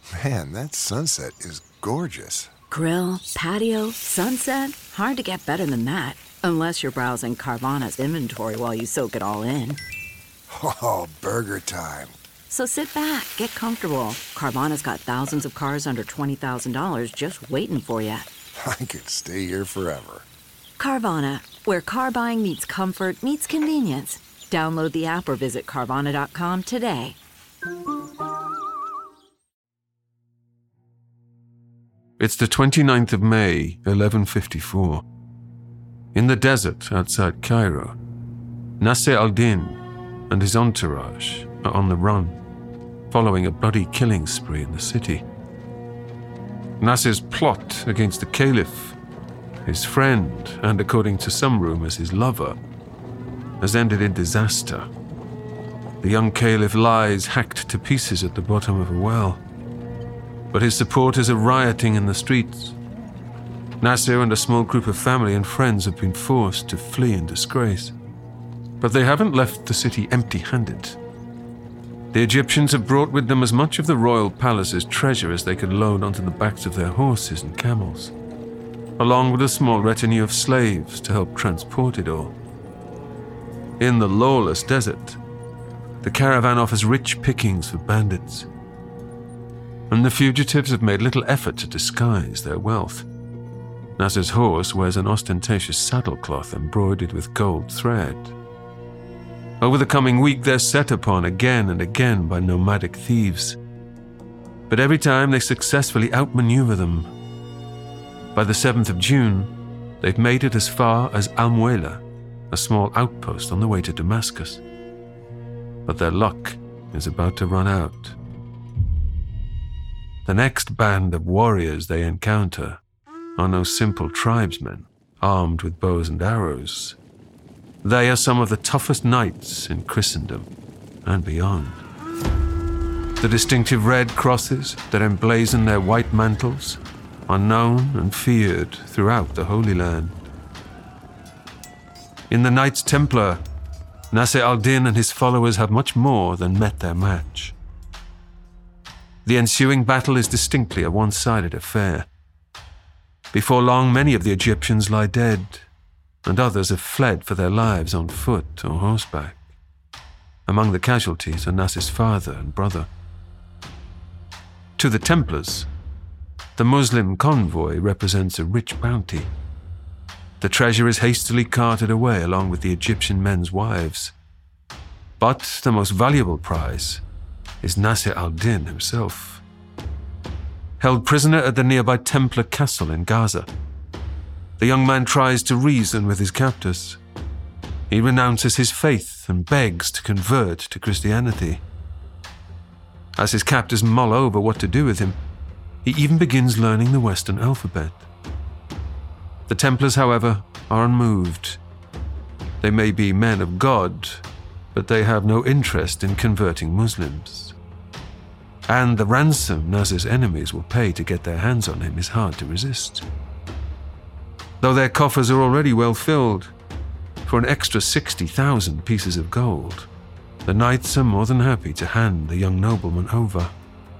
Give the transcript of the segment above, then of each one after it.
Man, that sunset is gorgeous. Grill, patio, sunset. Hard to get better than that. Unless you're browsing Carvana's inventory while you soak it all in. Oh, burger time. So sit back, get comfortable. Carvana's got thousands of cars under $20,000 just waiting for you. I could stay here forever. Carvana, where car buying meets comfort, meets convenience. Download the app or visit Carvana.com today. It's the 29th of May, 1154. In the desert outside Cairo, Nasser al-Din and his entourage are on the run, following a bloody killing spree in the city. Nasser's plot against the caliph, his friend, and according to some rumors, his lover, has ended in disaster. The young caliph lies hacked to pieces at the bottom of a well, but his supporters are rioting in the streets. Nasser and a small group of family and friends have been forced to flee in disgrace. But they haven't left the city empty-handed. The Egyptians have brought with them as much of the royal palace's treasure as they could load onto the backs of their horses and camels, along with a small retinue of slaves to help transport it all. In the lawless desert, the caravan offers rich pickings for bandits, and the fugitives have made little effort to disguise their wealth. Nasser's horse wears an ostentatious saddlecloth embroidered with gold thread. Over the coming week, they're set upon again and again by nomadic thieves. But every time they successfully outmaneuver them. By the 7th of June, they've made it as far as Al-Muela, a small outpost on the way to Damascus. But their luck is about to run out. The next band of warriors they encounter are no simple tribesmen armed with bows and arrows. They are some of the toughest knights in Christendom and beyond. The distinctive red crosses that emblazon their white mantles are known and feared throughout the Holy Land. In the Knights Templar, Nasser al-Din and his followers have much more than met their match. The ensuing battle is distinctly a one-sided affair. Before long, many of the Egyptians lie dead, and others have fled for their lives on foot or horseback. Among the casualties are Nasser's father and brother. To the Templars, the Muslim convoy represents a rich bounty. The treasure is hastily carted away along with the Egyptian men's wives. But the most valuable prize is Nasser al-Din himself. Held prisoner at the nearby Templar castle in Gaza, the young man tries to reason with his captors. He renounces his faith and begs to convert to Christianity. As his captors mull over what to do with him, he even begins learning the Western alphabet. The Templars, however, are unmoved. They may be men of God, but they have no interest in converting Muslims. And the ransom Nasser's enemies will pay to get their hands on him is hard to resist. Though their coffers are already well filled, for an extra 60,000 pieces of gold, the knights are more than happy to hand the young nobleman over.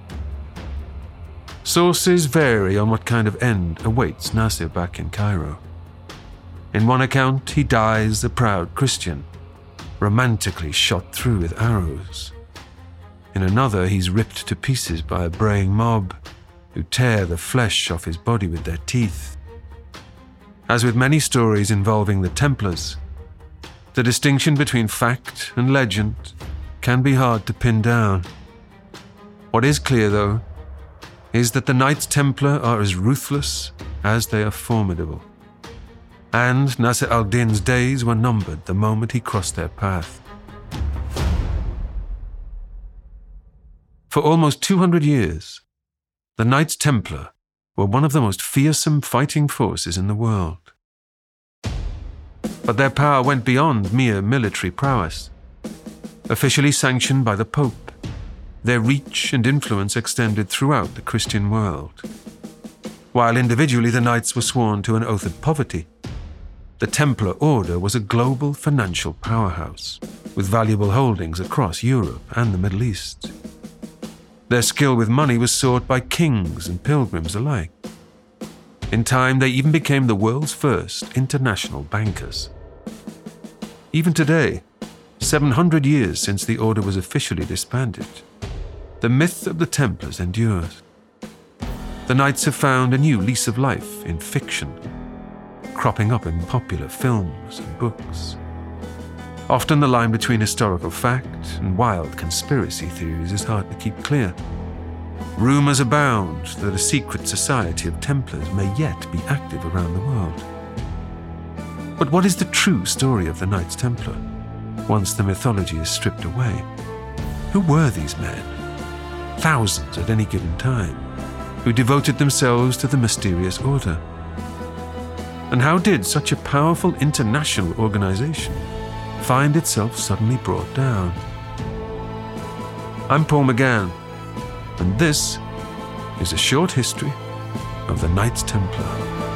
Sources vary on what kind of end awaits Nasser back in Cairo. In one account, he dies a proud Christian, romantically shot through with arrows. In another, he's ripped to pieces by a braying mob who tear the flesh off his body with their teeth. As with many stories involving the Templars, the distinction between fact and legend can be hard to pin down. What is clear, though, is that the Knights Templar are as ruthless as they are formidable. And Nasser al-Din's days were numbered the moment he crossed their path. For almost 200 years, the Knights Templar were one of the most fearsome fighting forces in the world. But their power went beyond mere military prowess. Officially sanctioned by the Pope, their reach and influence extended throughout the Christian world. While individually the knights were sworn to an oath of poverty, the Templar Order was a global financial powerhouse with valuable holdings across Europe and the Middle East. Their skill with money was sought by kings and pilgrims alike. In time, they even became the world's first international bankers. Even today, 700 years since the order was officially disbanded, the myth of the Templars endures. The Knights have found a new lease of life in fiction, cropping up in popular films and books. Often the line between historical fact and wild conspiracy theories is hard to keep clear. Rumors abound that a secret society of Templars may yet be active around the world. But what is the true story of the Knights Templar, once the mythology is stripped away? Who were these men, thousands at any given time, who devoted themselves to the mysterious order? And how did such a powerful international organization find itself suddenly brought down? I'm Paul McGann, and this is a short history of the Knights Templar.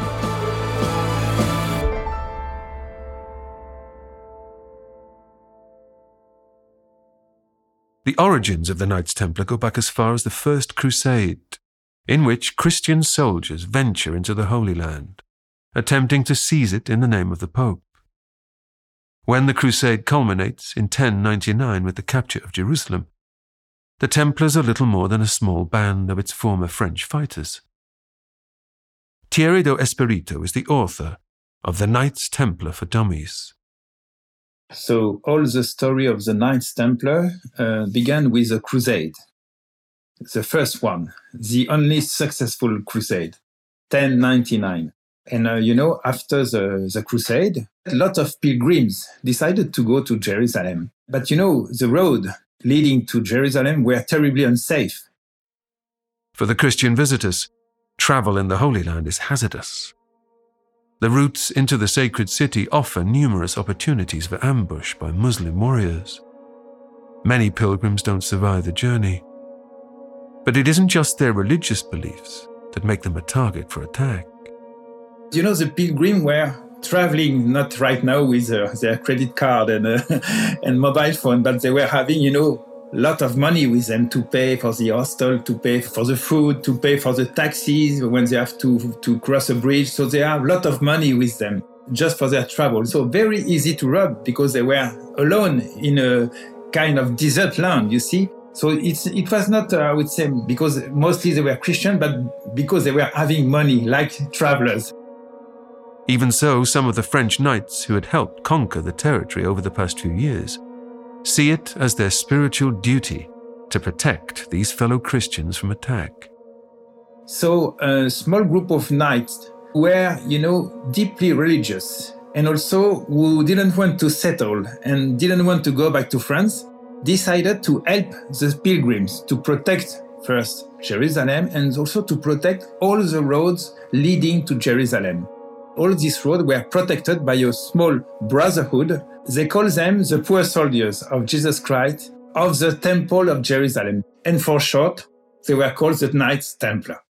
The origins of the Knights Templar go back as far as the First Crusade, in which Christian soldiers venture into the Holy Land, attempting to seize it in the name of the Pope. When the crusade culminates in 1099 with the capture of Jerusalem, the Templars are little more than a small band of its former French fighters. Thierry do Espirito is the author of The Knights Templar for Dummies. So all the story of the Knights Templar began with a crusade. The first one, the only successful crusade, 1099. And after the crusade, a lot of pilgrims decided to go to Jerusalem. But the road leading to Jerusalem were terribly unsafe. For the Christian visitors, travel in the Holy Land is hazardous. The routes into the sacred city offer numerous opportunities for ambush by Muslim warriors. Many pilgrims don't survive the journey. But it isn't just their religious beliefs that make them a target for attack. The pilgrims were traveling not right now with their credit card and mobile phone, but they were having, a lot of money with them to pay for the hostel, to pay for the food, to pay for the taxis when they have to cross a bridge. So they have a lot of money with them just for their travel. So very easy to rob because they were alone in a kind of desert land, you see. So it was not, I would say, because mostly they were Christian, but because they were having money like travelers. Even so, some of the French knights who had helped conquer the territory over the past few years see it as their spiritual duty to protect these fellow Christians from attack. So a small group of knights were, deeply religious and also who didn't want to settle and didn't want to go back to France, decided to help the pilgrims to protect first Jerusalem and also to protect all the roads leading to Jerusalem. All these roads were protected by a small brotherhood. They call them the poor soldiers of Jesus Christ of the Temple of Jerusalem. And for short, they were called the Knights Templar.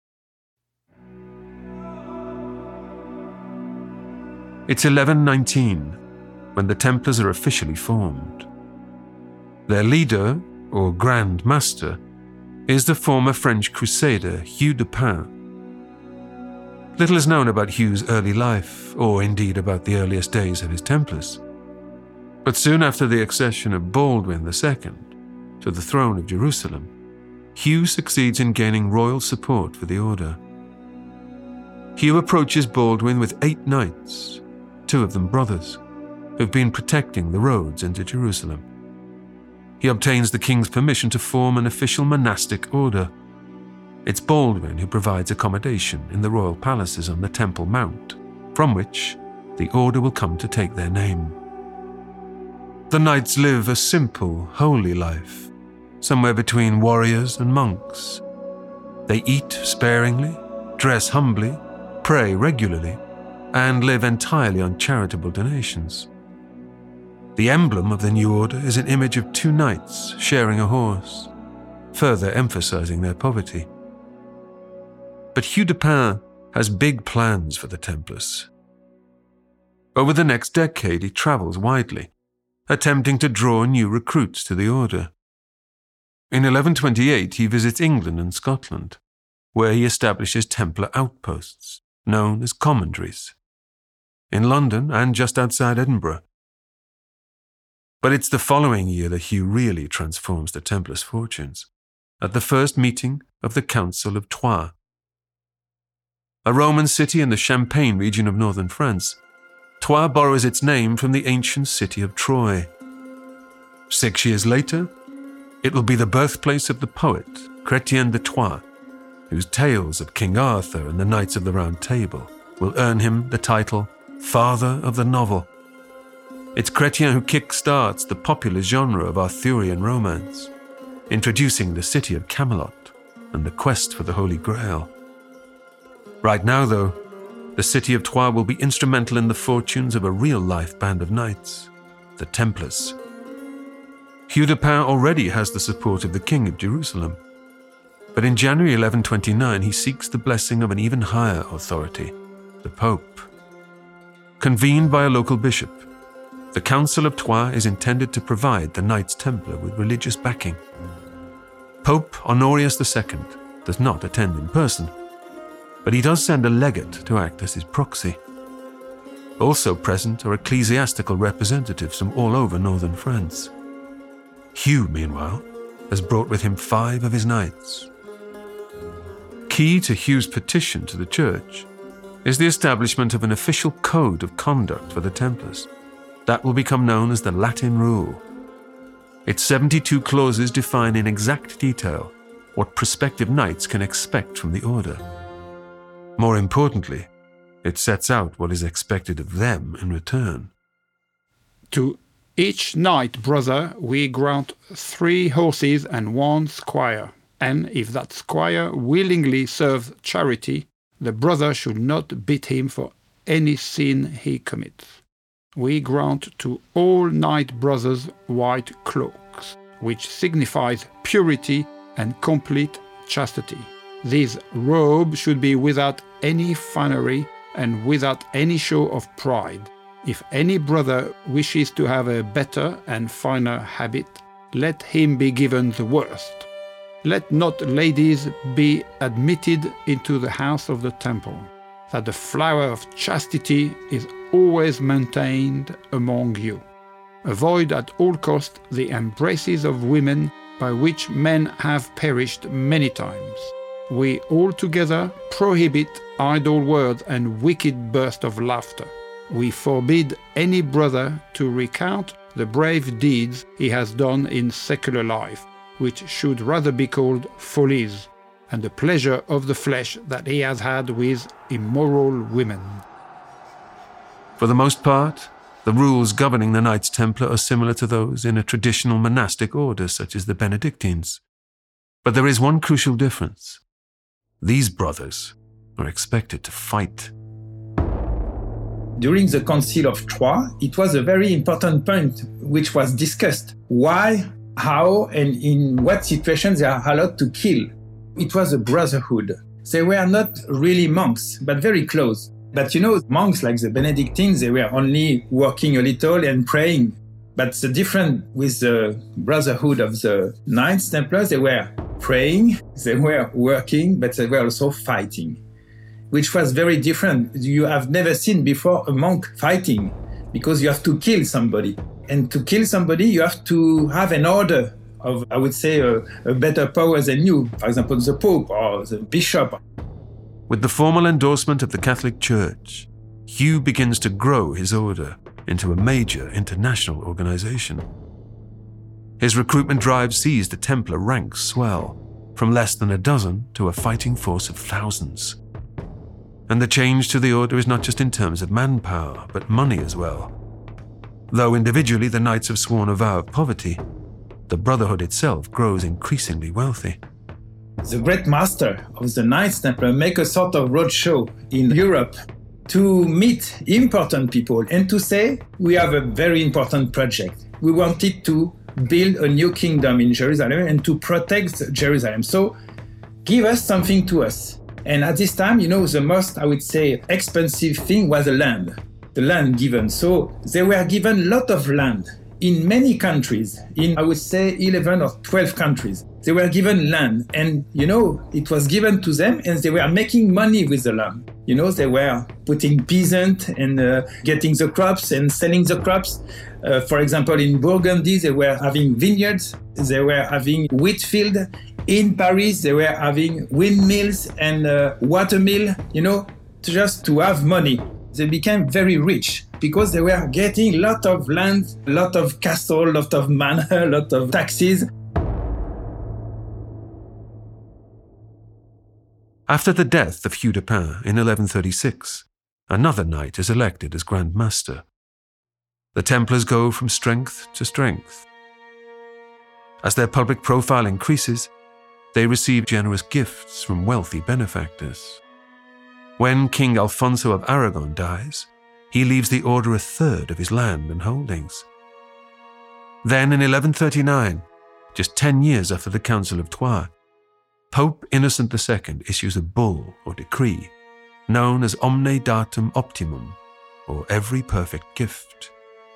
It's 1119 when the Templars are officially formed. Their leader, or Grand Master, is the former French crusader Hugh de Payens. Little is known about Hugh's early life, or indeed about the earliest days of his Templars. But soon after the accession of Baldwin II to the throne of Jerusalem, Hugh succeeds in gaining royal support for the order. Hugh approaches Baldwin with 8 knights, 2 of them brothers, who've been protecting the roads into Jerusalem. He obtains the king's permission to form an official monastic order. It's Baldwin who provides accommodation in the royal palaces on the Temple Mount, from which the order will come to take their name. The knights live a simple, holy life, somewhere between warriors and monks. They eat sparingly, dress humbly, pray regularly, and live entirely on charitable donations. The emblem of the new order is an image of 2 knights sharing a horse, further emphasizing their poverty. But Hugh de Payens has big plans for the Templars. Over the next decade, he travels widely, attempting to draw new recruits to the order. In 1128, he visits England and Scotland, where he establishes Templar outposts, known as commanderies, in London and just outside Edinburgh. But it's the following year that Hugh really transforms the Templars' fortunes, at the first meeting of the Council of Troyes, a Roman city in the Champagne region of northern France. Troyes borrows its name from the ancient city of Troy. 6 years later, it will be the birthplace of the poet Chrétien de Troyes, whose tales of King Arthur and the Knights of the Round Table will earn him the title Father of the Novel. It's Chrétien who kick-starts the popular genre of Arthurian romance, introducing the city of Camelot and the quest for the Holy Grail. Right now, though, the city of Troyes will be instrumental in the fortunes of a real-life band of knights, the Templars. Hugh de Payens already has the support of the King of Jerusalem, but in January 1129 he seeks the blessing of an even higher authority, the Pope. Convened by a local bishop, the Council of Troyes is intended to provide the Knights Templar with religious backing. Pope Honorius II does not attend in person, but he does send a legate to act as his proxy. Also present are ecclesiastical representatives from all over northern France. Hugh, meanwhile, has brought with him 5 of his knights. Key to Hugh's petition to the Church is the establishment of an official code of conduct for the Templars that will become known as the Latin Rule. Its 72 clauses define in exact detail what prospective knights can expect from the order. More importantly, it sets out what is expected of them in return. To each knight brother we grant 3 horses and 1 squire, and if that squire willingly serves charity, the brother should not beat him for any sin he commits. We grant to all knight brothers white cloaks, which signifies purity and complete chastity. This robe should be without any finery and without any show of pride. If any brother wishes to have a better and finer habit, let him be given the worst. Let not ladies be admitted into the house of the temple, that the flower of chastity is always maintained among you. Avoid at all cost the embraces of women by which men have perished many times. We altogether prohibit idle words and wicked bursts of laughter. We forbid any brother to recount the brave deeds he has done in secular life, which should rather be called follies, and the pleasure of the flesh that he has had with immoral women. For the most part, the rules governing the Knights Templar are similar to those in a traditional monastic order such as the Benedictines. But there is one crucial difference. These brothers are expected to fight. During the Council of Troyes, it was a very important point which was discussed. Why, how, and in what situations they are allowed to kill. It was a brotherhood. They were not really monks, but very close. But monks like the Benedictines, they were only working a little and praying. But the difference with the brotherhood of the Knights Templars, they were praying, they were working, but they were also fighting, which was very different. You have never seen before a monk fighting, because you have to kill somebody. And to kill somebody, you have to have an order of, I would say, a better power than you. For example, the Pope or the Bishop. With the formal endorsement of the Catholic Church, Hugh begins to grow his order into a major international organization. His recruitment drive sees the Templar ranks swell, from less than a dozen to a fighting force of thousands. And the change to the order is not just in terms of manpower, but money as well. Though individually the knights have sworn a vow of poverty, the brotherhood itself grows increasingly wealthy. The great master of the Knights Templar make a sort of roadshow in Europe to meet important people and to say, we have a very important project. We wanted to build a new kingdom in Jerusalem and to protect Jerusalem. So give us something to us. And at this time, the most, I would say, expensive thing was the land given. So they were given a lot of land in many countries, in, I would say, 11 or 12 countries. They were given land, and it was given to them, and they were making money with the land. They were putting peasant and getting the crops and selling the crops. For example, in Burgundy, they were having vineyards, they were having wheat field. In Paris, they were having windmills and water mill, just to have money. They became very rich because they were getting a lot of land, a lot of castle, a lot of manor, a lot of taxes. After the death of Hugh de Pin in 1136, another knight is elected as Grand Master. The Templars go from strength to strength. As their public profile increases, they receive generous gifts from wealthy benefactors. When King Alfonso of Aragon dies, he leaves the order a third of his land and holdings. Then in 1139, just 10 years after the Council of Troyes, Pope Innocent II issues a bull or decree known as Omne Datum Optimum, or every perfect gift.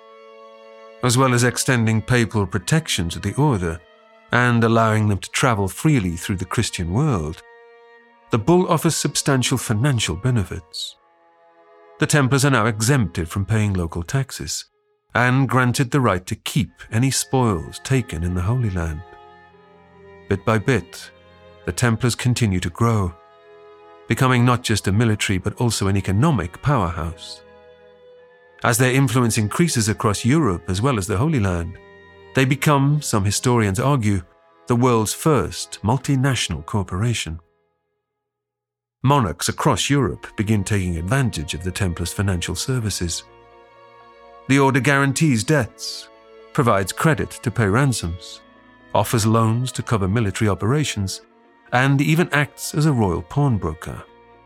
As well as extending papal protection to the order and allowing them to travel freely through the Christian world, the bull offers substantial financial benefits. The Templars are now exempted from paying local taxes and granted the right to keep any spoils taken in the Holy Land. Bit by bit, the Templars continue to grow, becoming not just a military but also an economic powerhouse. As their influence increases across Europe as well as the Holy Land, they become, some historians argue, the world's first multinational corporation. Monarchs across Europe begin taking advantage of the Templars' financial services. The order guarantees debts, provides credit to pay ransoms, offers loans to cover military operations, and even acts as a royal pawnbroker.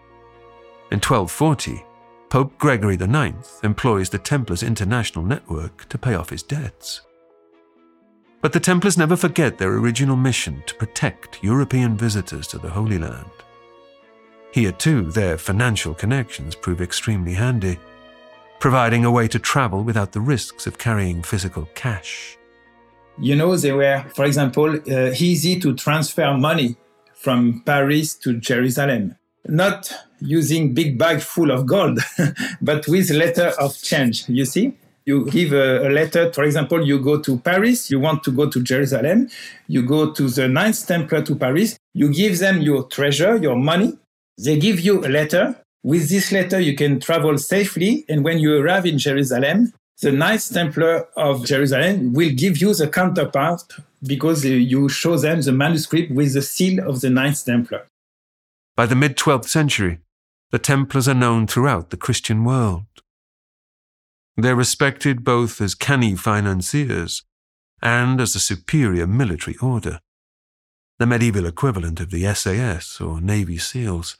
In 1240, Pope Gregory IX employs the Templars' international network to pay off his debts. But the Templars never forget their original mission to protect European visitors to the Holy Land. Here too, their financial connections prove extremely handy, providing a way to travel without the risks of carrying physical cash. They were, for example, easy to transfer money from Paris to Jerusalem, not using big bag full of gold, but with letter of change. You see, you give a letter, for example, you go to Paris, you want to go to Jerusalem, you go to the Knights Templar to Paris, you give them your treasure, your money, they give you a letter. With this letter, you can travel safely, and when you arrive in Jerusalem, the Knights Templar of Jerusalem will give you the counterpart because you show them the manuscript with the seal of the Knights Templar. By the mid-12th century, the Templars are known throughout the Christian world. They're respected both as canny financiers and as a superior military order, the medieval equivalent of the SAS or Navy SEALs.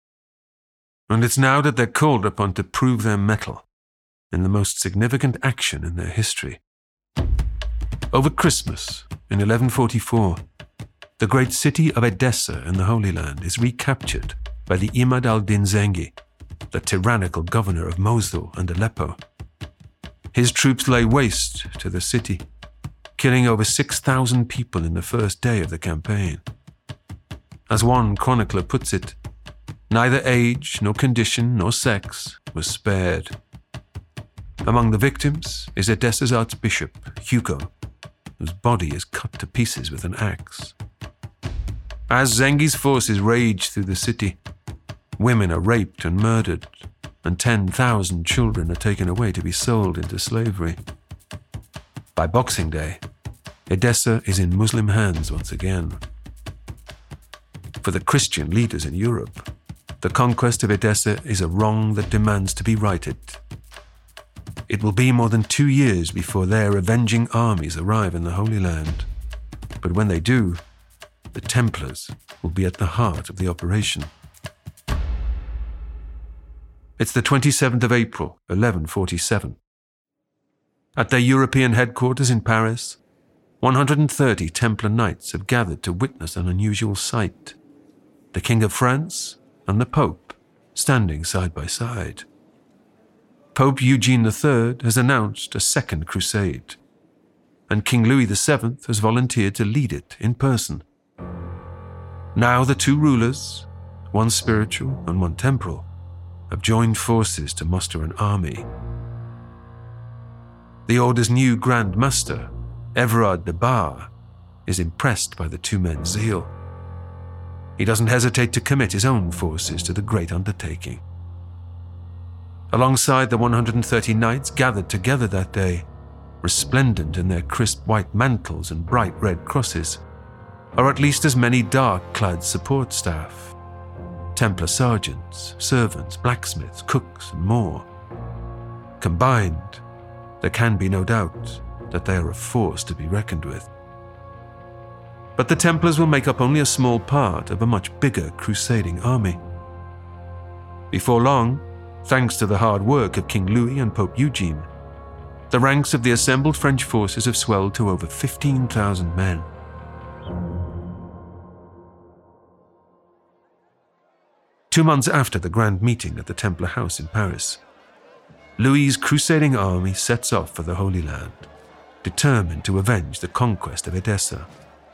And it's now that they're called upon to prove their mettle in the most significant action in their history. Over Christmas, in 1144, the great city of Edessa in the Holy Land is recaptured by the Imad al-Din Zengi, the tyrannical governor of Mosul and Aleppo. His troops lay waste to the city, killing over 6,000 people in the first day of the campaign. As one chronicler puts it, neither age, nor condition, nor sex was spared. Among the victims is Edessa's archbishop, Hugo, whose body is cut to pieces with an axe. As Zengi's forces rage through the city, women are raped and murdered, and 10,000 children are taken away to be sold into slavery. By Boxing Day, Edessa is in Muslim hands once again. For the Christian leaders in Europe, the conquest of Edessa is a wrong that demands to be righted. It will be more than 2 years before their avenging armies arrive in the Holy Land. But when they do, the Templars will be at the heart of the operation. It's the 27th of April, 1147. At their European headquarters in Paris, 130 Templar knights have gathered to witness an unusual sight: the King of France and the Pope standing side by side. Pope Eugene III has announced a second crusade, and King Louis VII has volunteered to lead it in person. Now the two rulers, one spiritual and one temporal, have joined forces to muster an army. The Order's new Grand Master, Everard de Bar, is impressed by the two men's zeal. He doesn't hesitate to commit his own forces to the great undertaking. Alongside the 130 knights gathered together that day, resplendent in their crisp white mantles and bright red crosses, are at least as many dark-clad support staff, Templar sergeants, servants, blacksmiths, cooks, and more. Combined, there can be no doubt that they are a force to be reckoned with. But the Templars will make up only a small part of a much bigger crusading army. Before long, thanks to the hard work of King Louis and Pope Eugene, the ranks of the assembled French forces have swelled to over 15,000 men. Two months after the grand meeting at the Templar House in Paris, Louis's crusading army sets off for the Holy Land, determined to avenge the conquest of Edessa.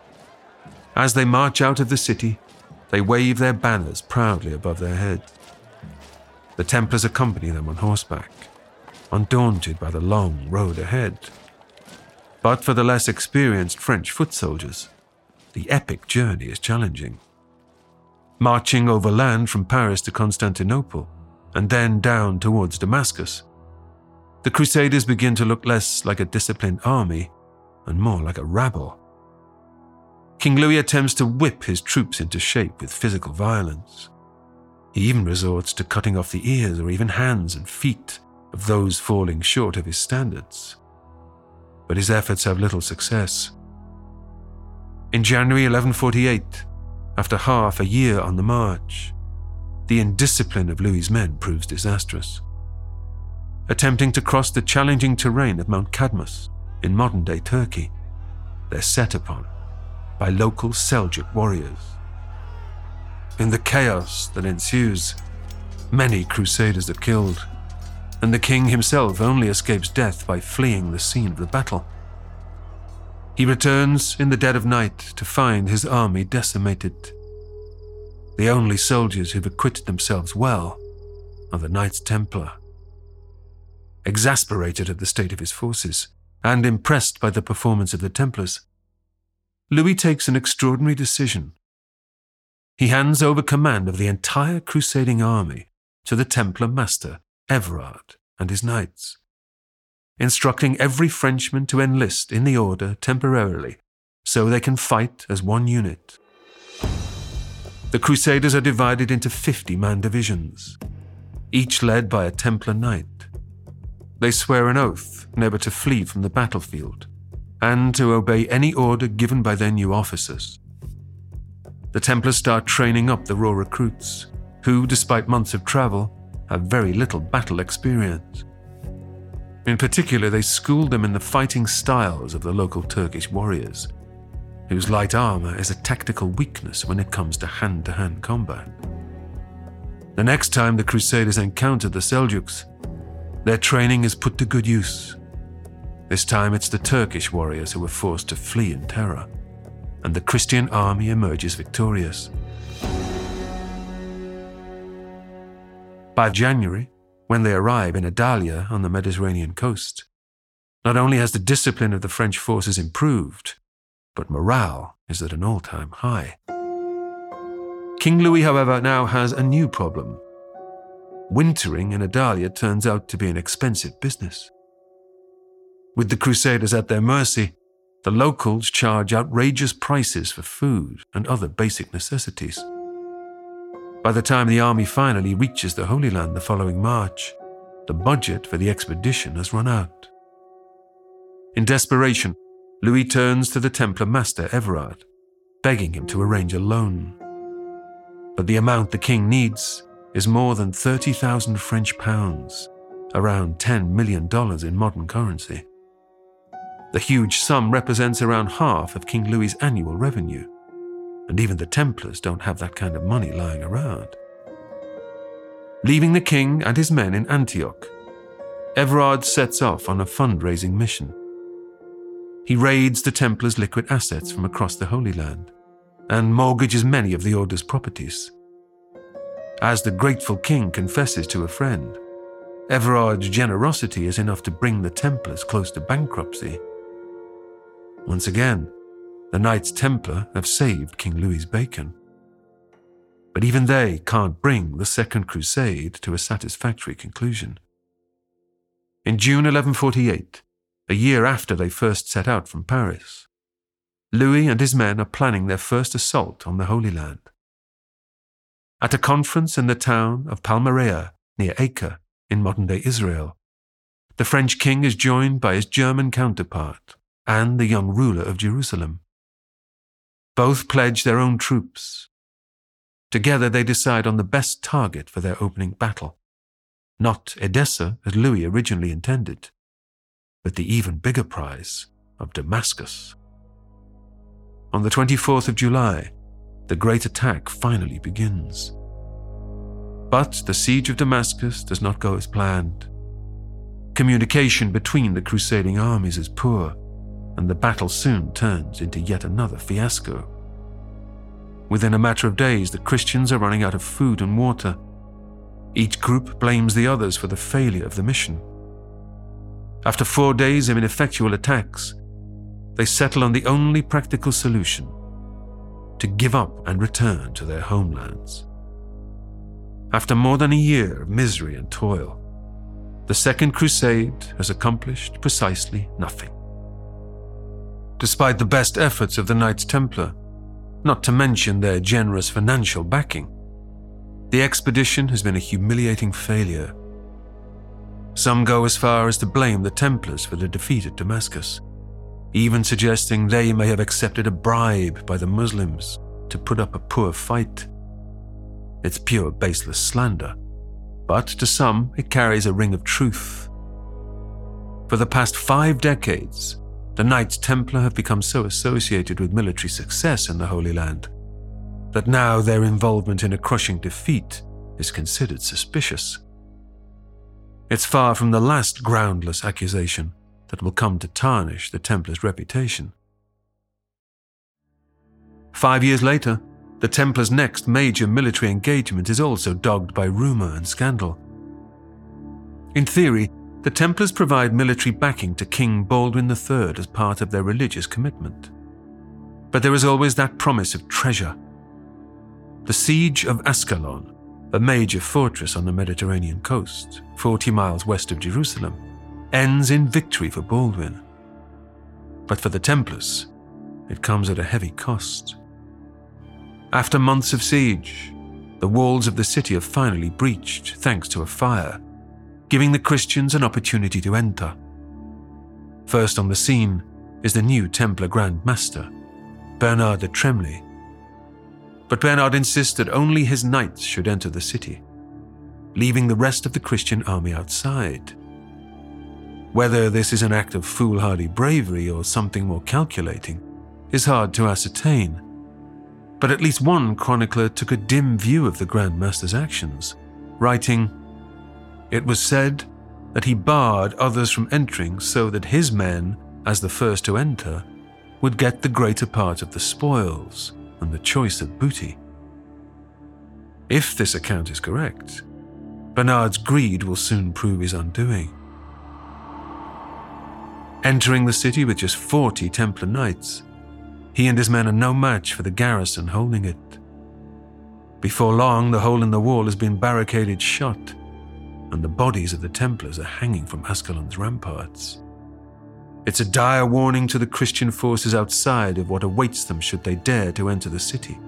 As they march out of the city, they wave their banners proudly above their heads. The Templars accompany them on horseback, undaunted by the long road ahead. But for the less experienced French foot soldiers, the epic journey is challenging. Marching overland from Paris to Constantinople, and then down towards Damascus, the Crusaders begin to look less like a disciplined army and more like a rabble. King Louis attempts to whip his troops into shape with physical violence. He even resorts to cutting off the ears or even hands and feet of those falling short of his standards. But his efforts have little success. In January 1148, after half a year on the march, the indiscipline of Louis's men proves disastrous. Attempting to cross the challenging terrain of Mount Cadmus in modern-day Turkey, they're set upon by local Seljuk warriors. In the chaos that ensues, many crusaders are killed, and the king himself only escapes death by fleeing the scene of the battle. He returns in the dead of night to find his army decimated. The only soldiers who've acquitted themselves well are the Knights Templar. Exasperated at the state of his forces and impressed by the performance of the Templars, Louis takes an extraordinary decision. He hands over command of the entire crusading army to the Templar master, Everard, and his knights, instructing every Frenchman to enlist in the order temporarily so they can fight as one unit. The Crusaders are divided into 50-man divisions, each led by a Templar knight. They swear an oath never to flee from the battlefield and to obey any order given by their new officers. The Templars start training up the raw recruits, who, despite months of travel, have very little battle experience. In particular, they school them in the fighting styles of the local Turkish warriors, whose light armor is a tactical weakness when it comes to hand-to-hand combat. The next time the Crusaders encounter the Seljuks, their training is put to good use. This time it's the Turkish warriors who are forced to flee in terror, and the Christian army emerges victorious. By January, when they arrive in Adalia on the Mediterranean coast, not only has the discipline of the French forces improved, but morale is at an all-time high. King Louis, however, now has a new problem. Wintering in Adalia turns out to be an expensive business. With the Crusaders at their mercy, the locals charge outrageous prices for food and other basic necessities. By the time the army finally reaches the Holy Land the following March, the budget for the expedition has run out. In desperation, Louis turns to the Templar master Everard, begging him to arrange a loan. But the amount the king needs is more than 30,000 French pounds, around $10 million in modern currency. The huge sum represents around half of King Louis's annual revenue, and even the Templars don't have that kind of money lying around. Leaving the king and his men in Antioch, Everard sets off on a fundraising mission. He raids the Templars' liquid assets from across the Holy Land, and mortgages many of the order's properties. As the grateful king confesses to a friend, Everard's generosity is enough to bring the Templars close to bankruptcy. Once again, the Knights Templar have saved King Louis's bacon. But even they can't bring the Second Crusade to a satisfactory conclusion. In June 1148, a year after they first set out from Paris, Louis and his men are planning their first assault on the Holy Land. At a conference in the town of Palmyra, near Acre, in modern-day Israel, the French king is joined by his German counterpart and the young ruler of Jerusalem. Both pledge their own troops. Together they decide on the best target for their opening battle, not Edessa as Louis originally intended, but the even bigger prize of Damascus. On the 24th of July, the great attack finally begins. But the siege of Damascus does not go as planned. Communication between the crusading armies is poor, and the battle soon turns into yet another fiasco. Within a matter of days, the Christians are running out of food and water. Each group blames the others for the failure of the mission. After 4 days of ineffectual attacks, they settle on the only practical solution: to give up and return to their homelands. After more than a year of misery and toil, the Second Crusade has accomplished precisely nothing. Despite the best efforts of the Knights Templar, not to mention their generous financial backing, the expedition has been a humiliating failure. Some go as far as to blame the Templars for the defeat at Damascus, even suggesting they may have accepted a bribe by the Muslims to put up a poor fight. It's pure baseless slander, but to some it carries a ring of truth. For the past 5 decades, the Knights Templar have become so associated with military success in the Holy Land that now their involvement in a crushing defeat is considered suspicious. It's far from the last groundless accusation that will come to tarnish the Templars' reputation. 5 years later, the Templars' next major military engagement is also dogged by rumor and scandal. In theory, the Templars provide military backing to King Baldwin III as part of their religious commitment. But there is always that promise of treasure. The siege of Ascalon, a major fortress on the Mediterranean coast, 40 miles west of Jerusalem, ends in victory for Baldwin. But for the Templars, it comes at a heavy cost. After months of siege, the walls of the city are finally breached thanks to a fire, giving the Christians an opportunity to enter. First on the scene is the new Templar Grand Master, Bernard de Tremblay. But Bernard insists that only his knights should enter the city, leaving the rest of the Christian army outside. Whether this is an act of foolhardy bravery or something more calculating is hard to ascertain, but at least one chronicler took a dim view of the Grand Master's actions, writing, "It was said that he barred others from entering so that his men, as the first to enter, would get the greater part of the spoils and the choice of booty." If this account is correct, Bernard's greed will soon prove his undoing. Entering the city with just 40 Templar knights, he and his men are no match for the garrison holding it. Before long, the hole in the wall has been barricaded shut, and the bodies of the Templars are hanging from Ascalon's ramparts. It's a dire warning to the Christian forces outside of what awaits them should they dare to enter the city.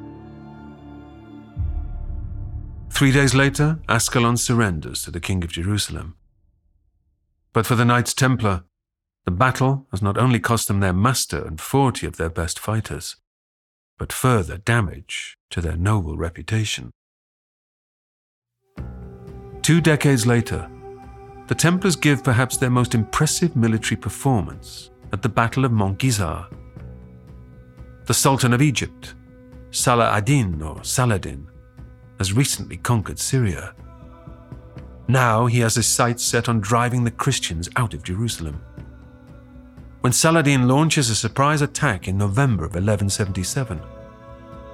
3 days later, Ascalon surrenders to the King of Jerusalem. But for the Knights Templar, the battle has not only cost them their master and 40 of their best fighters, but further damage to their noble reputation. 2 decades later, the Templars give perhaps their most impressive military performance at the Battle of Montgizar. The Sultan of Egypt, Salah ad-Din or Saladin, has recently conquered Syria. Now he has his sights set on driving the Christians out of Jerusalem. When Saladin launches a surprise attack in November of 1177,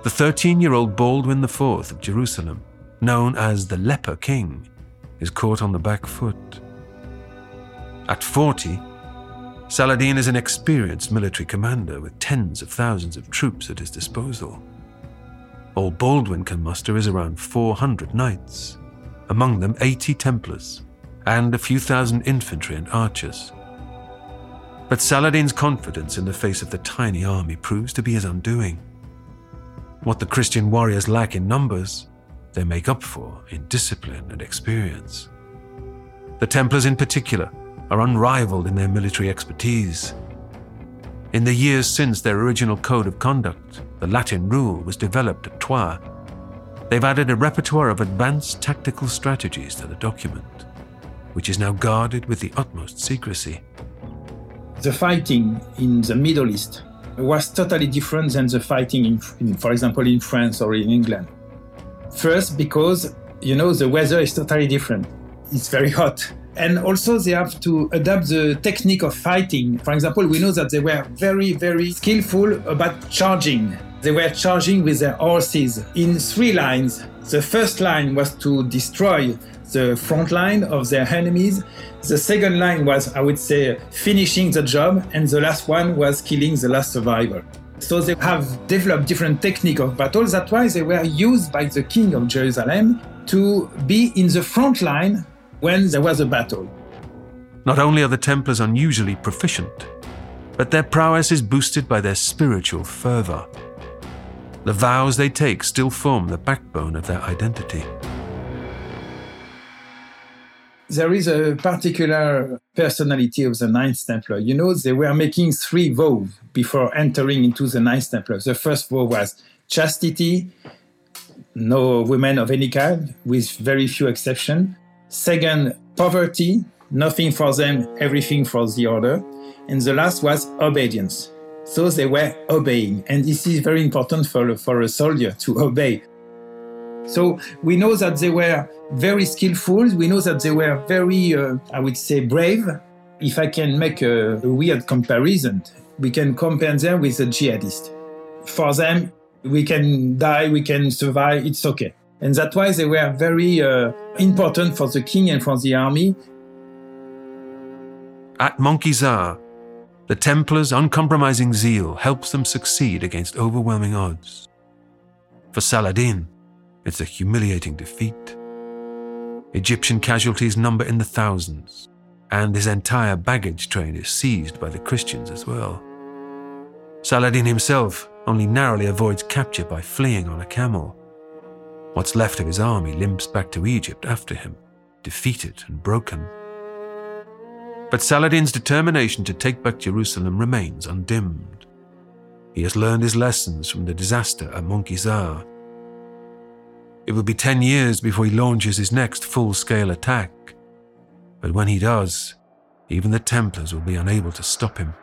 The 13-year-old Baldwin IV of Jerusalem, known as the Leper King, is caught on the back foot. At 40, Saladin is an experienced military commander with tens of thousands of troops at his disposal. All Baldwin can muster is around 400 knights, among them 80 Templars, and a few thousand infantry and archers. But Saladin's confidence in the face of the tiny army proves to be his undoing. What the Christian warriors lack in numbers, they make up for in discipline and experience. The Templars in particular are unrivaled in their military expertise. In the years since their original code of conduct, the Latin rule, was developed at Troyes, they've added a repertoire of advanced tactical strategies to the document, which is now guarded with the utmost secrecy. The fighting in the Middle East was totally different than the fighting for example, in France or in England. First, because, the weather is totally different. It's very hot. And also they have to adapt the technique of fighting. For example, we know that they were very, very skillful about charging. They were charging with their horses in 3 lines. The first line was to destroy the front line of their enemies. The second line was, I would say, finishing the job. And the last one was killing the last survivor. So they have developed different techniques of battle. That's why they were used by the king of Jerusalem to be in the front line when there was a battle. Not only are the Templars unusually proficient, but their prowess is boosted by their spiritual fervor. The vows they take still form the backbone of their identity. There is a particular personality of the Knights Templar. They were making 3 vows before entering into the Knights Templar. The first vow was chastity, no women of any kind, with very few exceptions. Second, poverty, nothing for them, everything for the order. And the last was obedience. So they were obeying. And this is very important for a soldier to obey. So we know that they were very skillful. We know that they were very, I would say, brave. If I can make a weird comparison, we can compare them with the jihadists. For them, we can die, we can survive, it's okay. And that's why they were very important for the king and for the army. At Montgisard, the Templars' uncompromising zeal helps them succeed against overwhelming odds. For Saladin, it's a humiliating defeat. Egyptian casualties number in the thousands, and his entire baggage train is seized by the Christians as well. Saladin himself only narrowly avoids capture by fleeing on a camel. What's left of his army limps back to Egypt after him, defeated and broken. But Saladin's determination to take back Jerusalem remains undimmed. He has learned his lessons from the disaster at Montgisard. It will be 10 years before he launches his next full-scale attack. But when he does, even the Templars will be unable to stop him.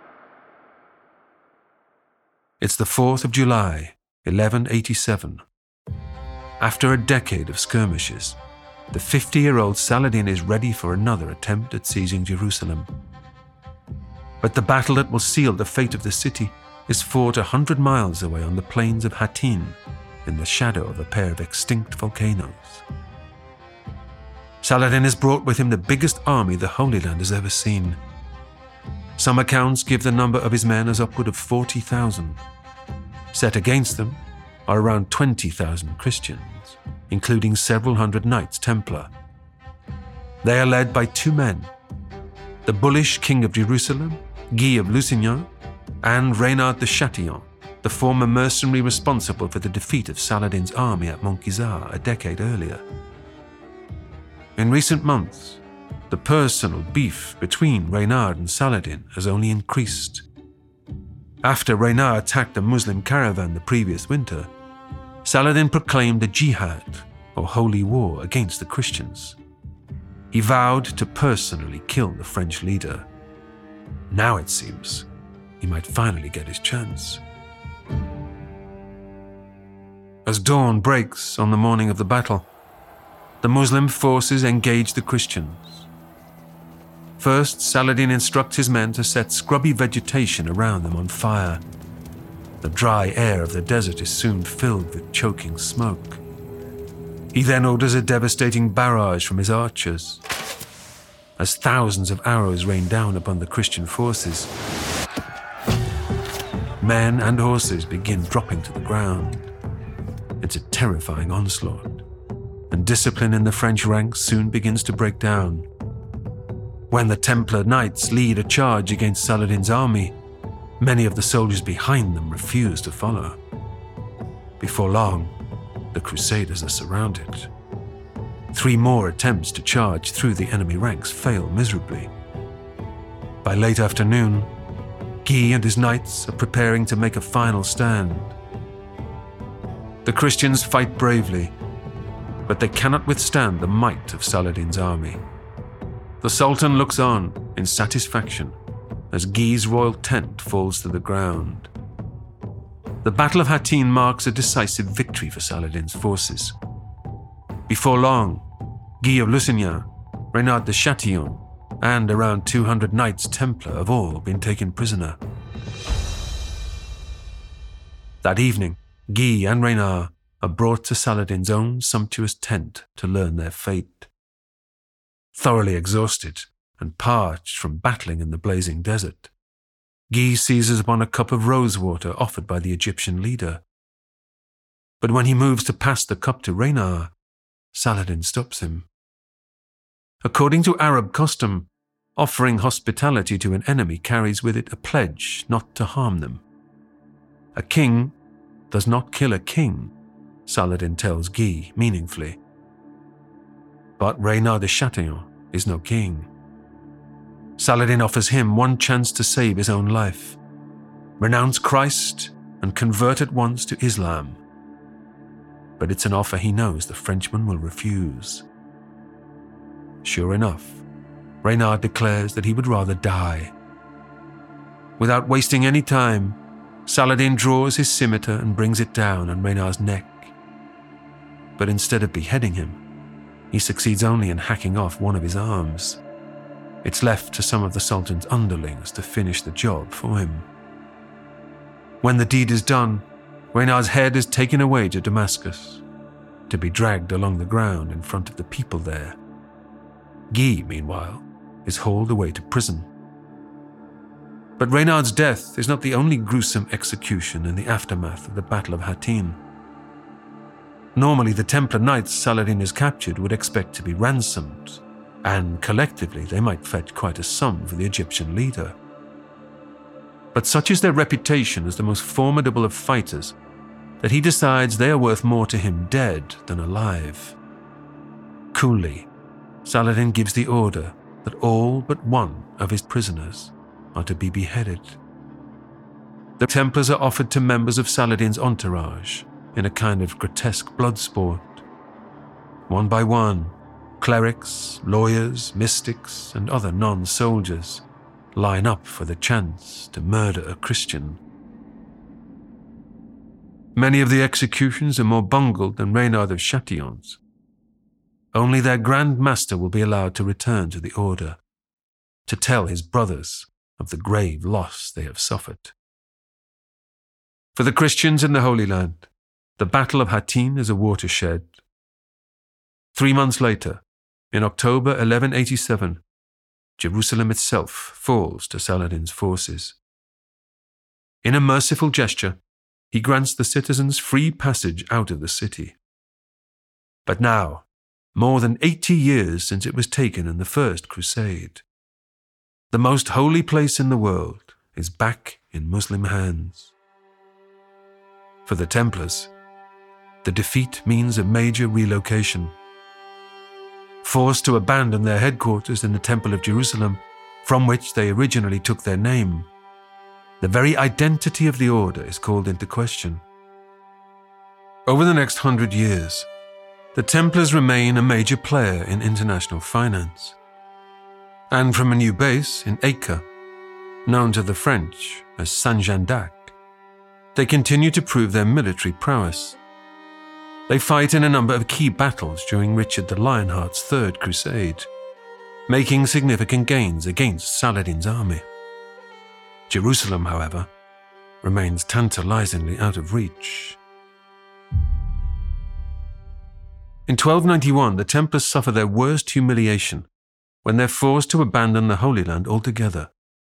It's the 4th of July, 1187. After a decade of skirmishes, the 50-year-old Saladin is ready for another attempt at seizing Jerusalem. But the battle that will seal the fate of the city is fought 100 miles away on the plains of Hattin, in the shadow of a pair of extinct volcanoes. Saladin has brought with him the biggest army the Holy Land has ever seen. Some accounts give the number of his men as upward of 40,000. Set against them are around 20,000 Christians, including several hundred Knights Templar. They are led by 2 men, the bullish king of Jerusalem, Guy of Lusignan, and Reynard de Chatillon, the former mercenary responsible for the defeat of Saladin's army at Montgisard a decade earlier. In recent months, the personal beef between Reynard and Saladin has only increased. After Reynard attacked a Muslim caravan the previous winter, Saladin proclaimed a jihad, or holy war, against the Christians. He vowed to personally kill the French leader. Now it seems he might finally get his chance. As dawn breaks on the morning of the battle, the Muslim forces engage the Christians. First, Saladin instructs his men to set scrubby vegetation around them on fire. The dry air of the desert is soon filled with choking smoke. He then orders a devastating barrage from his archers. As thousands of arrows rain down upon the Christian forces, men and horses begin dropping to the ground. It's a terrifying onslaught, and discipline in the French ranks soon begins to break down. When the Templar Knights lead a charge against Saladin's army, many of the soldiers behind them refuse to follow. Before long, the Crusaders are surrounded. 3 more attempts to charge through the enemy ranks fail miserably. By late afternoon, Guy and his knights are preparing to make a final stand. The Christians fight bravely, but they cannot withstand the might of Saladin's army. The Sultan looks on in satisfaction as Guy's royal tent falls to the ground. The Battle of Hattin marks a decisive victory for Saladin's forces. Before long, Guy of Lusignan, Reynard de Chatillon, and around 200 Knights Templar have all been taken prisoner. That evening, Guy and Reynard are brought to Saladin's own sumptuous tent to learn their fate. Thoroughly exhausted and parched from battling in the blazing desert, Guy seizes upon a cup of rosewater offered by the Egyptian leader. But when he moves to pass the cup to Reynard, Saladin stops him. According to Arab custom, offering hospitality to an enemy carries with it a pledge not to harm them. A king does not kill a king, Saladin tells Guy meaningfully. But Reynard de Chatillon is no king. Saladin offers him one chance to save his own life, renounce Christ and convert at once to Islam. But it's an offer he knows the Frenchman will refuse. Sure enough, Reynard declares that he would rather die. Without wasting any time, Saladin draws his scimitar and brings it down on Reynard's neck. But instead of beheading him, he succeeds only in hacking off one of his arms. It's left to some of the Sultan's underlings to finish the job for him. When the deed is done, Reynard's head is taken away to Damascus, to be dragged along the ground in front of the people there. Guy, meanwhile, is hauled away to prison. But Reynard's death is not the only gruesome execution in the aftermath of the Battle of Hattin. Normally, the Templar Knights Saladin has captured would expect to be ransomed, and collectively they might fetch quite a sum for the Egyptian leader. But such is their reputation as the most formidable of fighters that he decides they are worth more to him dead than alive. Coolly, Saladin gives the order that all but one of his prisoners are to be beheaded. The Templars are offered to members of Saladin's entourage in a kind of grotesque blood sport. One by one, clerics, lawyers, mystics, and other non-soldiers line up for the chance to murder a Christian. Many of the executions are more bungled than Reynard of Chatillon's. Only their Grand Master will be allowed to return to the order, to tell his brothers of the grave loss they have suffered. For the Christians in the Holy Land, the Battle of Hattin is a watershed. 3 months later, in October 1187, Jerusalem itself falls to Saladin's forces. In a merciful gesture, he grants the citizens free passage out of the city. But now, more than 80 years since it was taken in the First Crusade, the most holy place in the world is back in Muslim hands. For the Templars, the defeat means a major relocation. Forced to abandon their headquarters in the Temple of Jerusalem, from which they originally took their name, the very identity of the order is called into question. Over the next 100 years, the Templars remain a major player in international finance. And from a new base in Acre, known to the French as Saint-Jean d'Acre, they continue to prove their military prowess. They fight in a number of key battles during Richard the Lionheart's Third Crusade, making significant gains against Saladin's army. Jerusalem, however, remains tantalizingly out of reach. In 1291, the Templars suffer their worst humiliation when they're forced to abandon the Holy Land altogether.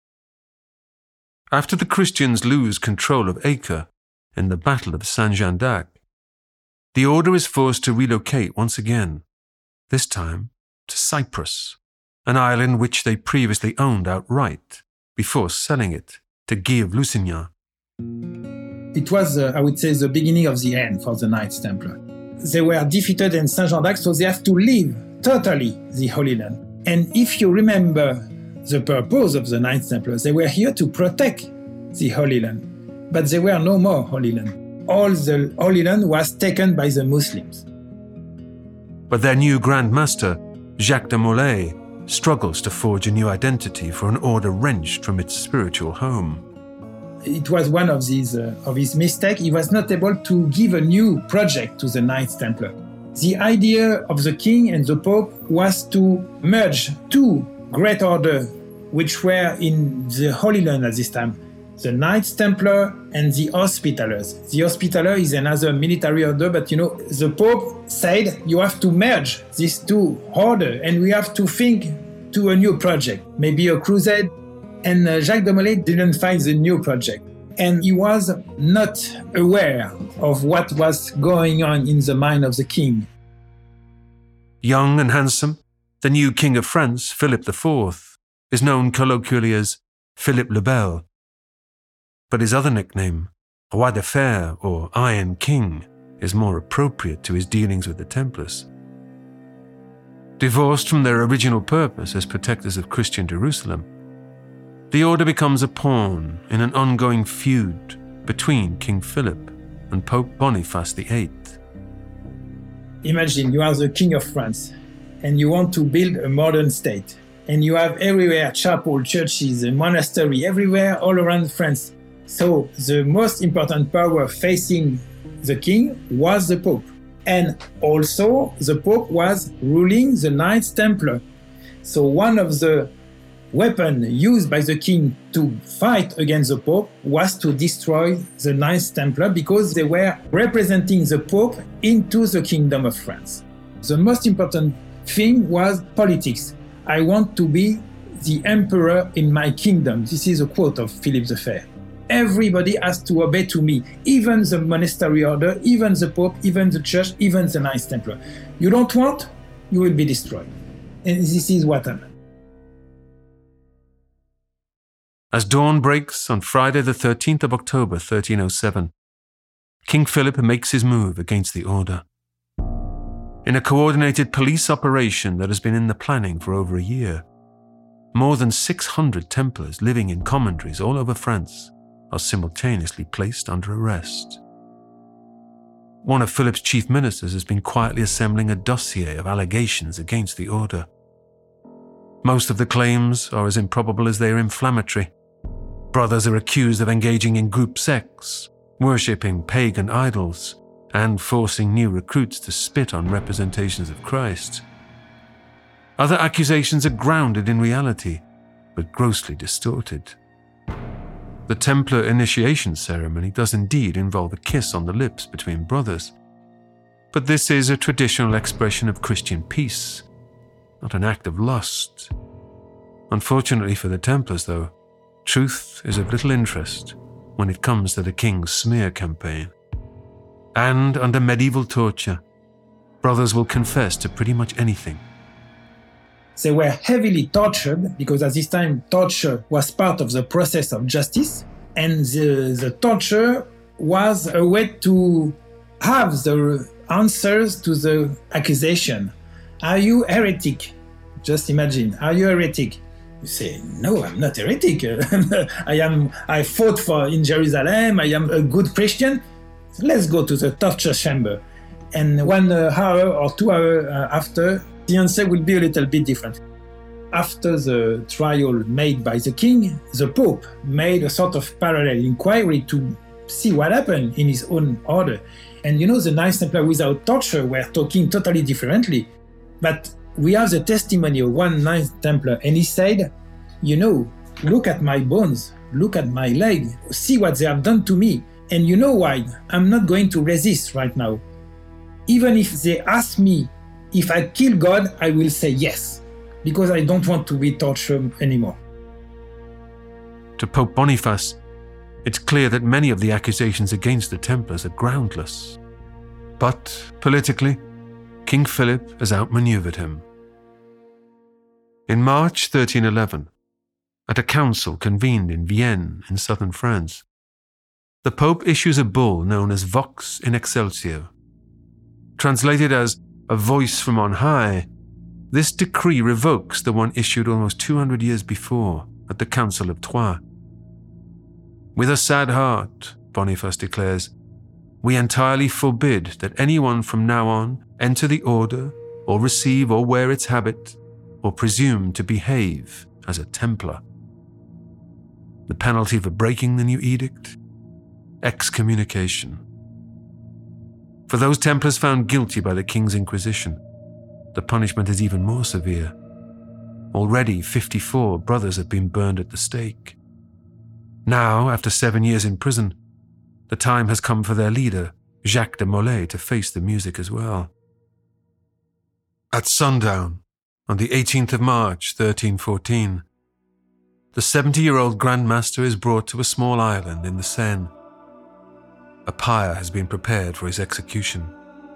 After the Christians lose control of Acre in the Battle of Saint-Jean d'Acre, the order is forced to relocate once again, this time to Cyprus, an island which they previously owned outright, before selling it to Guy of Lusignan. It was, I would say, the beginning of the end for the Knights Templar. They were defeated in Saint-Jean d'Acre, so they have to leave totally the Holy Land. And if you remember the purpose of the Knights Templar, they were here to protect the Holy Land. But there were no more Holy Land. All the Holy Land was taken by the Muslims. But their new Grand Master, Jacques de Molay, struggles to forge a new identity for an order wrenched from its spiritual home. It was one of his mistakes. He was not able to give a new project to the Knights Templar. The idea of the king and the Pope was to merge two great orders which were in the Holy Land at this time, the Knights Templar and the Hospitallers. The Hospitaller is another military order, but the Pope said you have to merge these two orders and we have to think to a new project, maybe a crusade. And Jacques de Molay didn't find the new project. And he was not aware of what was going on in the mind of the king. Young and handsome, the new King of France, Philip IV, is known colloquially as Philippe le Bel. But his other nickname, Roi de Fer or Iron King, is more appropriate to his dealings with the Templars. Divorced from their original purpose as protectors of Christian Jerusalem, the order becomes a pawn in an ongoing feud between King Philip and Pope Boniface VIII. Imagine you are the King of France and you want to build a modern state. And you have everywhere chapel, churches, a monastery, everywhere all around France. So the most important power facing the king was the Pope. And also the Pope was ruling the Knights Templar. So one of the weapon used by the king to fight against the Pope was to destroy the Knights Templar because they were representing the Pope into the Kingdom of France. The most important thing was politics. I want to be the emperor in my kingdom. This is a quote of Philip the Fair. Everybody has to obey to me, even the monastery order, even the Pope, even the church, even the Knights Templar. You don't want, you will be destroyed. And this is what happened. As dawn breaks on Friday the 13th of October 1307, King Philip makes his move against the order. In a coordinated police operation that has been in the planning for over a year, more than 600 Templars living in commanderies all over France are simultaneously placed under arrest. One of Philip's chief ministers has been quietly assembling a dossier of allegations against the order. Most of the claims are as improbable as they are inflammatory. Brothers are accused of engaging in group sex, worshipping pagan idols, and forcing new recruits to spit on representations of Christ. Other accusations are grounded in reality, but grossly distorted. The Templar initiation ceremony does indeed involve a kiss on the lips between brothers, but this is a traditional expression of Christian peace, not an act of lust. Unfortunately for the Templars, though, truth is of little interest when it comes to the king's smear campaign. And under medieval torture, brothers will confess to pretty much anything. They were heavily tortured because at this time torture was part of the process of justice, and the torture was a way to have the answers to the accusation. Are you heretic? Just imagine, are you heretic? You say, no, I'm not heretic. I fought in Jerusalem, I am a good Christian. Let's go to the torture chamber. And 1 hour or 2 hours after, the answer will be a little bit different. After the trial made by the king, the Pope made a sort of parallel inquiry to see what happened in his own order. And the Knights Templar without torture were talking totally differently. But we have the testimony of one Knight Templar, and he said, look at my bones, look at my leg, see what they have done to me. And you know why? I'm not going to resist right now. Even if they ask me if I kill God, I will say yes, because I don't want to be tortured anymore. To Pope Boniface, it's clear that many of the accusations against the Templars are groundless. But politically, King Philip has outmaneuvered him. In March 1311, at a council convened in Vienne in southern France, the Pope issues a bull known as Vox in Excelsior. Translated as a voice from on high, this decree revokes the one issued almost 200 years before at the Council of Troyes. With a sad heart, Boniface declares, we entirely forbid that anyone from now on enter the order or receive or wear its habit or presume to behave as a Templar. The penalty for breaking the new edict? Excommunication. For those Templars found guilty by the King's Inquisition, the punishment is even more severe. Already 54 brothers have been burned at the stake. Now, after 7 years in prison, the time has come for their leader, Jacques de Molay, to face the music as well. At sundown, on the 18th of March, 1314, the 70-year-old Grand Master is brought to a small island in the Seine. A pyre has been prepared for his execution.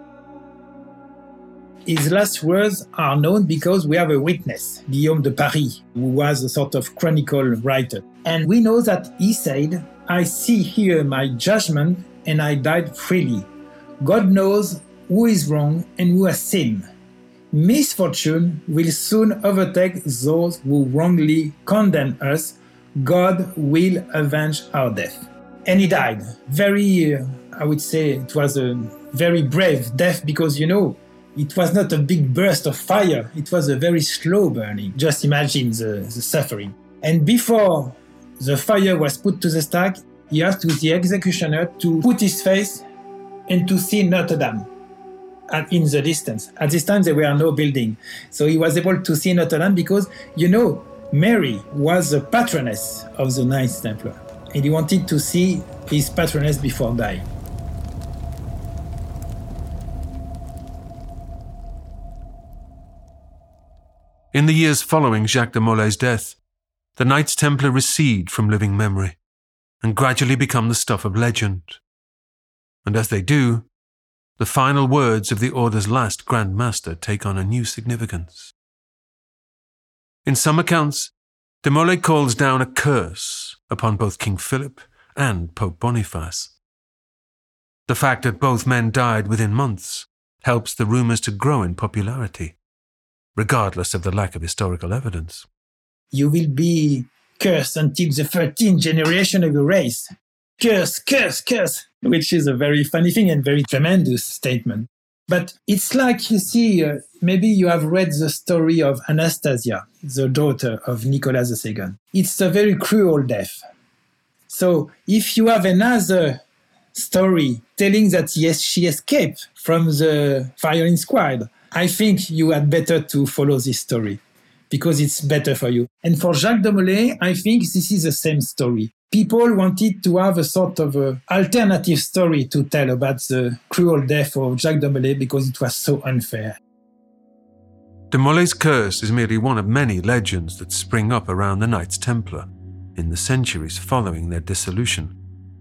His last words are known because we have a witness, Guillaume de Paris, who was a sort of chronicle writer. And we know that he said, I see here my judgment and I died freely. God knows who is wrong and who has sinned. Misfortune will soon overtake those who wrongly condemn us. God will avenge our death. And he died. I would say it was a very brave death because, it was not a big burst of fire. It was a very slow burning. Just imagine the suffering. And before the fire was put to the stake, he asked the executioner to put his face and to see Notre Dame in the distance. At this time, there were no building. So he was able to see Notre Dame because, Mary was the patroness of the Knights Templar. And he wanted to see his patroness before dying. In the years following Jacques de Molay's death, the Knights Templar recede from living memory and gradually become the stuff of legend. And as they do, the final words of the Order's last Grand Master take on a new significance. In some accounts, de Molay calls down a curse upon both King Philip and Pope Boniface. The fact that both men died within months helps the rumours to grow in popularity, regardless of the lack of historical evidence. You will be cursed until the 13th generation of your race. Curse, curse, curse, which is a very funny thing and very tremendous statement. But it's like, maybe you have read the story of Anastasia, the daughter of Nicholas II. It's a very cruel death. So if you have another story telling that, yes, she escaped from the firing squad, I think you had better to follow this story because it's better for you. And for Jacques de Molay, I think this is the same story. People wanted to have a sort of alternative story to tell about the cruel death of Jacques de Molay because it was so unfair. De Molay's curse is merely one of many legends that spring up around the Knights Templar in the centuries following their dissolution.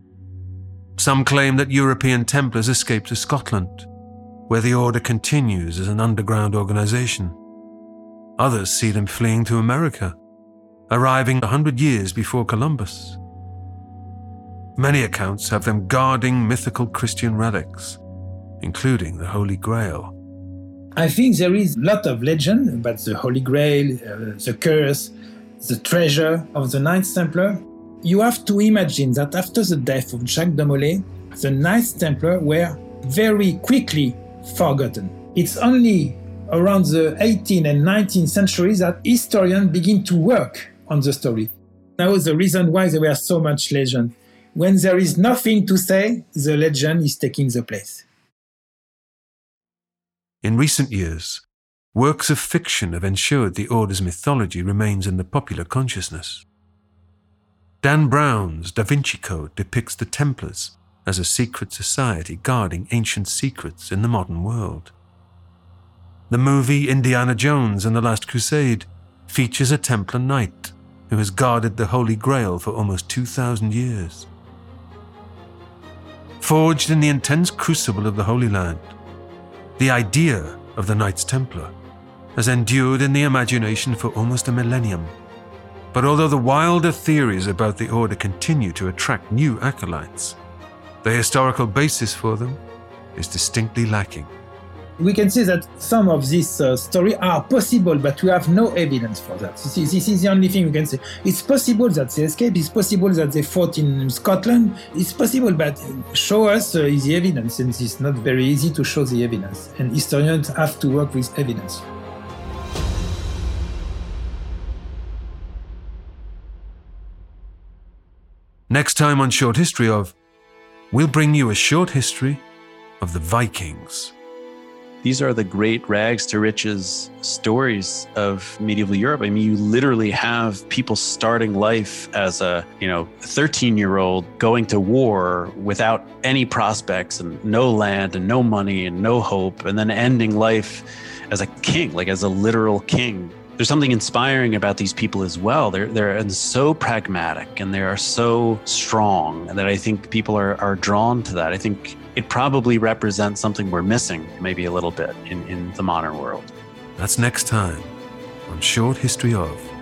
Some claim that European Templars escaped to Scotland, where the Order continues as an underground organization. Others see them fleeing to America, arriving 100 years before Columbus. Many accounts have them guarding mythical Christian relics, including the Holy Grail. I think there is a lot of legend about the Holy Grail, the curse, the treasure of the Knights Templar. You have to imagine that after the death of Jacques de Molay, the Knights Templar were very quickly forgotten. It's only around the 18th and 19th centuries that historians begin to work on the story. Now the reason why there were so much legend. When there is nothing to say, the legend is taking the place. In recent years, works of fiction have ensured the Order's mythology remains in the popular consciousness. Dan Brown's Da Vinci Code depicts the Templars as a secret society guarding ancient secrets in the modern world. The movie Indiana Jones and the Last Crusade features a Templar knight who has guarded the Holy Grail for almost 2,000 years. Forged in the intense crucible of the Holy Land, the idea of the Knights Templar has endured in the imagination for almost a millennium. But although the wilder theories about the order continue to attract new acolytes, the historical basis for them is distinctly lacking. We can say that some of these stories are possible, but we have no evidence for that. This is the only thing we can say. It's possible that they escaped, it's possible that they fought in Scotland, it's possible, but show us the evidence, and it's not very easy to show the evidence, and historians have to work with evidence. Next time on Short History Of, we'll bring you a short history of the Vikings. These are the great rags to riches stories of medieval Europe. I mean, you literally have people starting life as a 13-year-old going to war without any prospects and no land and no money and no hope, and then ending life as a king, like as a literal king. There's something inspiring about these people as well. They're so pragmatic and they are so strong that I think people are drawn to that. I think it probably represents something we're missing maybe a little bit in the modern world. That's next time on Short History Of.